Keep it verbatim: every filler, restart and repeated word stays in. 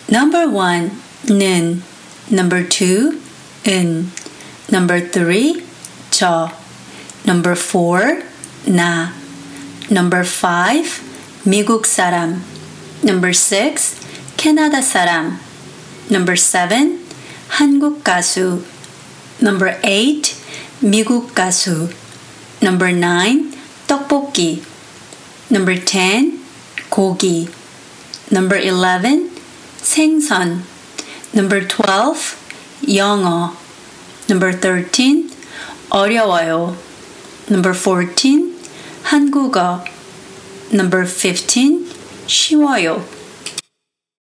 Number one, 는. Number two, 은. Number three, 저. Number four, 나. Number five, 미국 사람. Number six, 캐나다 사람. Number seven, 한국 가수. Number eight, 미국 가수. Number nine, 떡볶이. Number ten, 고기. Number eleven, 생선. Number twelve, 영어. Number thirteen, 어려워요. Number fourteen, 한국어. Number fifteen, 쉬워요.